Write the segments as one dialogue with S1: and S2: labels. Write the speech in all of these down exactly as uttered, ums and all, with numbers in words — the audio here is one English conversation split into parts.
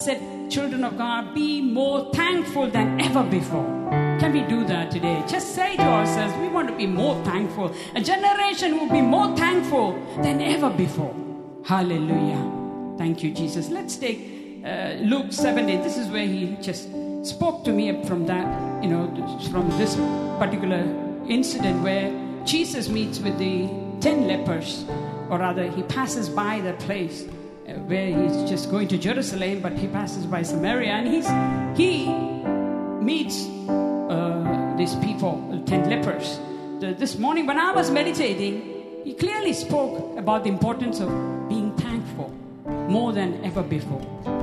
S1: said, children of God, be more thankful than ever before. Can we do that today? Just say to ourselves, we want to be more thankful. A generation will be more thankful than ever before. Hallelujah. Thank you, Jesus. Let's take uh, Luke seventeen. This is where he just spoke to me from that, you know, from this particular incident where Jesus meets with the ten lepers, or rather he passes by the place where he's just going to Jerusalem, but he passes by Samaria, and he's he meets uh, these people, ten lepers. The, this morning when I was meditating, he clearly spoke about the importance of being thankful more than ever before.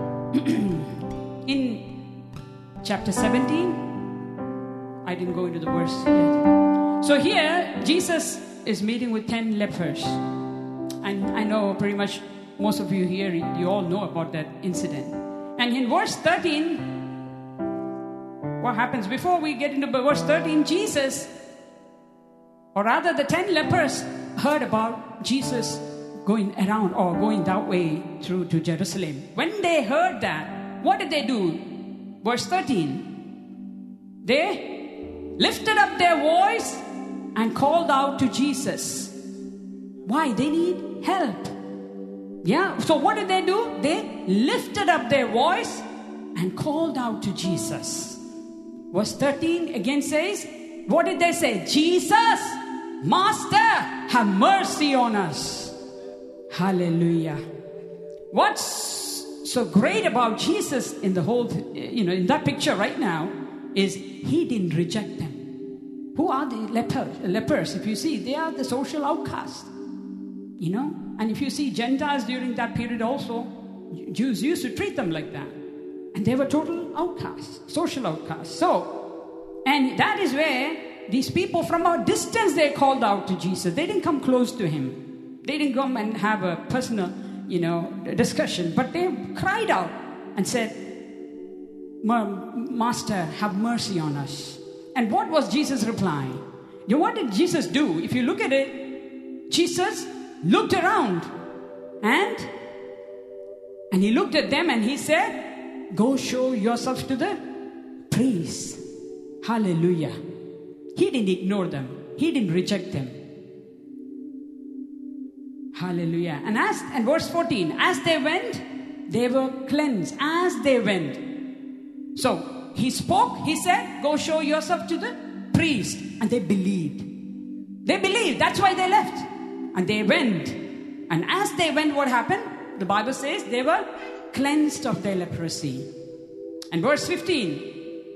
S1: In chapter seventeen, I didn't go into the verse yet. So here, Jesus is meeting with ten lepers. And I know pretty much most of you here, you all know about that incident. And in verse thirteen, what happens? Before we get into verse thirteen, Jesus, or rather the ten lepers, heard about Jesus going around or going that way through to Jerusalem. When they heard that, what did they do? Verse thirteen, they lifted up their voice and called out to Jesus. Why? They need help. Yeah, so what did they do? They lifted up their voice and called out to Jesus. Verse thirteen again says, what did they say? Jesus, Master, have mercy on us. Hallelujah. What's so great about Jesus in the whole, you know, in that picture right now is he didn't reject them. Who are the lepers? Lepers, if you see, they are the social outcasts. You know, and if you see Gentiles during that period also, Jews used to treat them like that. And they were total outcasts, social outcasts. So, and that is where these people from a distance, they called out to Jesus. They didn't come close to him. They didn't come and have a personal, you know, discussion. But they cried out and said, Master, have mercy on us. And what was Jesus' reply? You know, what did Jesus do? If you look at it, Jesus looked around and and he looked at them and he said, go show yourself to the priests. Hallelujah. He didn't ignore them. He didn't reject them. Hallelujah. And as and verse fourteen, as they went, they were cleansed. As they went. So he spoke, he said, go show yourself to the priest. And they believed. They believed. That's why they left. And they went. And as they went, what happened? The Bible says they were cleansed of their leprosy. And verse fifteen.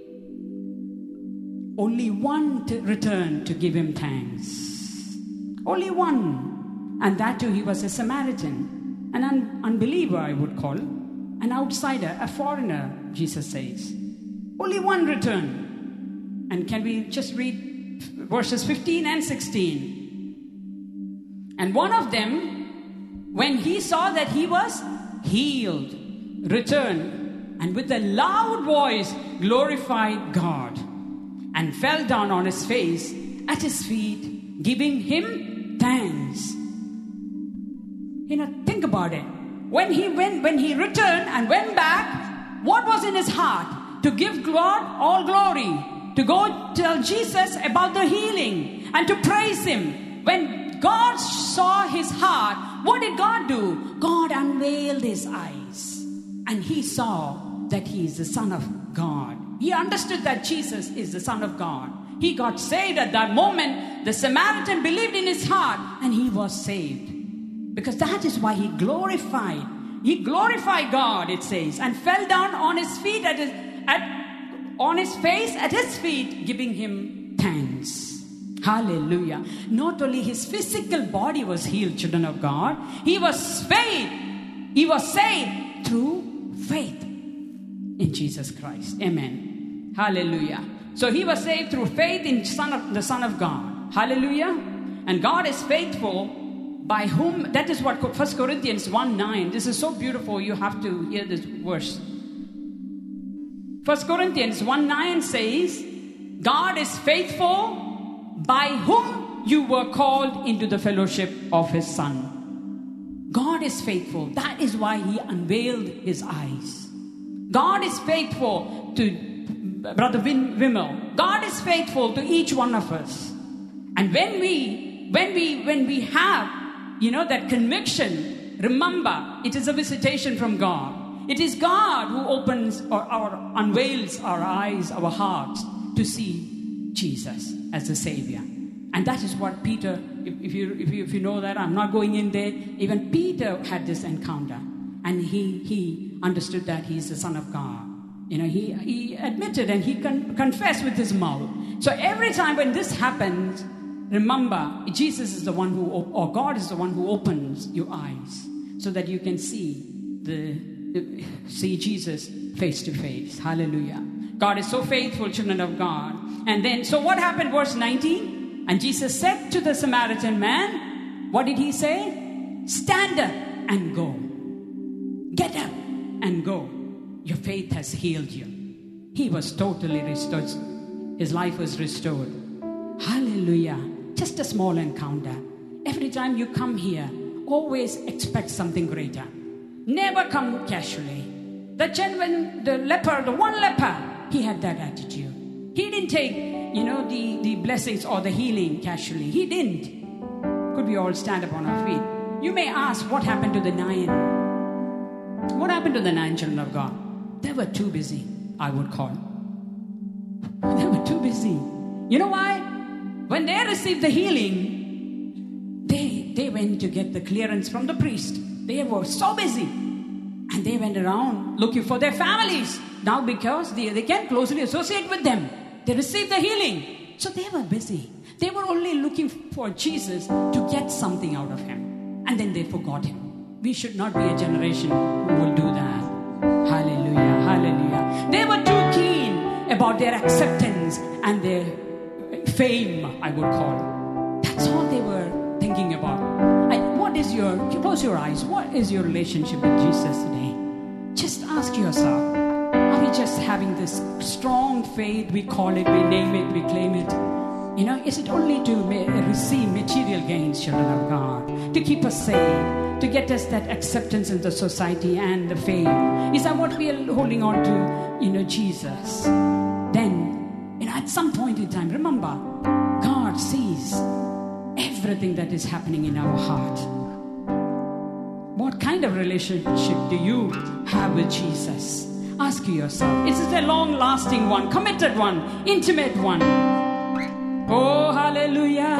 S1: Only one to returned to give him thanks. Only one. And that too, he was a Samaritan. An un- unbeliever, I would call. An outsider, a foreigner, Jesus says. Only one returned. And can we just read verses fifteen and sixteen? And one of them, when he saw that he was healed, returned, and with a loud voice glorified God, and fell down on his face at his feet, giving him thanks. You know, think about it. When he went, when he returned and went back, what was in his heart? To give God all glory, to go tell Jesus about the healing, and to praise him. When God saw his heart, what did God do? God unveiled his eyes, and he saw that he is the Son of God. He understood that Jesus is the Son of God. He got saved at that moment. The Samaritan believed in his heart, and he was saved. Because that is why he glorified. He glorified God, it says, and fell down on his feet at his, at, on his face at his feet, giving him thanks. Hallelujah. Not only his physical body was healed, children of God, he was saved. He was saved through faith in Jesus Christ. Amen. Hallelujah. So he was saved through faith in Son of, the Son of God. Hallelujah. And God is faithful, by whom, that is what First Corinthians one nine, this is so beautiful, you have to hear this verse. First Corinthians one nine says, God is faithful, by whom you were called into the fellowship of his Son. God is faithful. That is why he unveiled his eyes. God is faithful to Brother Wim- Wimmel. God is faithful to each one of us. And when we, when we, when we have, you know, that conviction, remember, it is a visitation from God. It is God who opens or, or unveils our eyes, our hearts to see Jesus as the Savior. And that is what Peter, if, if, you, if, you, if you know that, I'm not going in there. Even Peter had this encounter. And he, he understood that he's the Son of God. You know, he, he admitted and he con- confessed with his mouth. So every time when this happens, remember, Jesus is the one who, or God is the one who opens your eyes so that you can see the, the see Jesus face to face. Hallelujah. God is so faithful, children of God. And then, so what happened, verse nineteen? And Jesus said to the Samaritan man, what did he say? Stand up and go. Get up and go. Your faith has healed you. He was totally restored. His life was restored. Hallelujah. Just a small encounter. Every time you come here, always expect something greater. Never come casually. The gentleman, the leper, the one leper, he had that attitude. He didn't take, you know, the, the blessings or the healing casually. He didn't. Could we all stand up on our feet? You may ask, what happened to the nine? What happened to the nine children of God? They were too busy, I would call. They were too busy. You know why? When they received the healing, they, they went to get the clearance from the priest. They were so busy. And they went around looking for their families. Now because they, they can't closely associate with them. They received the healing. So they were busy. They were only looking for Jesus to get something out of him. And then they forgot him. We should not be a generation who will do that. Hallelujah, hallelujah. They were too keen about their acceptance and their fame, I would call. That's all they were thinking about. And what is your, close your eyes, what is your relationship with Jesus today? Just ask yourself, are we just having this strong faith, we call it, we name it, we claim it? You know, is it only to ma- receive material gains, children of God, to keep us safe, to get us that acceptance in the society and the fame? Is that what we are holding on to, you know, Jesus? Then, you know, at some point in time, remember, God sees everything that is happening in our heart. What kind of relationship do you have with Jesus? Ask yourself. Is it a long-lasting one, committed one, intimate one? Oh, hallelujah.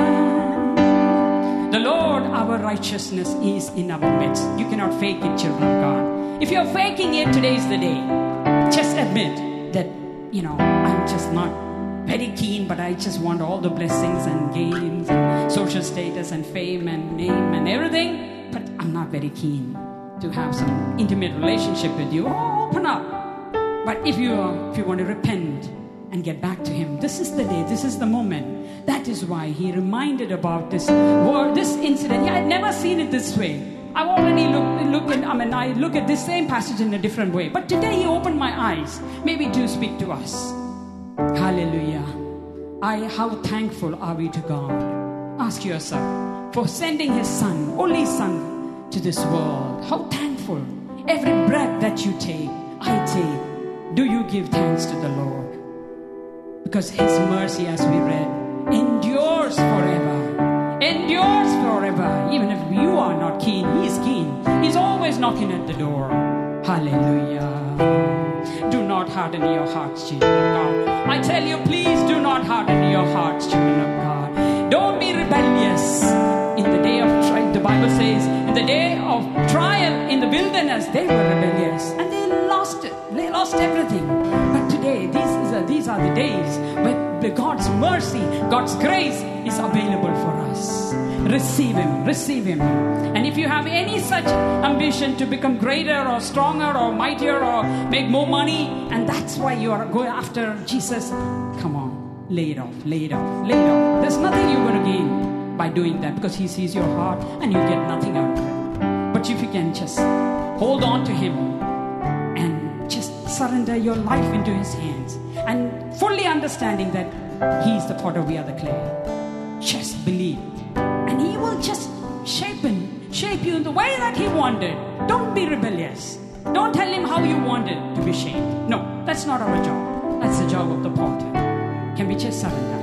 S1: The Lord, our righteousness, is in our midst. You cannot fake it, children of God. If you're faking it, today is the day. Just admit that, you know, I'm just not very keen, but I just want all the blessings and gains and social status and fame and name and everything. But I'm not very keen to have some intimate relationship with you. Oh, open up. But if you, uh, if you want to repent and get back to him, this is the day, this is the moment. That is why he reminded about this word, this incident. Yeah, I'd never seen it this way. I've already looked, look at, I mean, I look at this same passage in a different way. But today he opened my eyes, maybe to speak to us. Hallelujah. I, how thankful are we to God? Ask yourself, for sending his son, only son, to this world. How thankful. Every breath that you take, I take, do you give thanks to the Lord? Because his mercy, as we read, endures forever. Endures forever. Even if you are not keen, he is keen. He's always knocking at the door. Hallelujah. Do not harden your hearts, children of God. I tell you, please do not harden your hearts, children of God. Don't be rebellious. In the day of trial, the Bible says, in the day of trial in the wilderness, they were rebellious. And they lost it. They lost everything. But today, these, is a, these are the days where God's mercy, God's grace is available for us. Receive him. Receive him. And if you have any such ambition to become greater or stronger or mightier or make more money, and that's why you are going after Jesus, come on, lay it off, lay it off, lay it off. There's nothing you're going to gain by doing that, because he sees your heart and you get nothing out of it. But if you can just hold on to him and just surrender your life into his hands, and fully understanding that he's the potter, we are the clay, just believe. And he will just shape and shape you in the way that he wanted. Don't be rebellious. Don't tell him how you want it to be shaped. No, that's not our job. That's the job of the potter. Can we just surrender?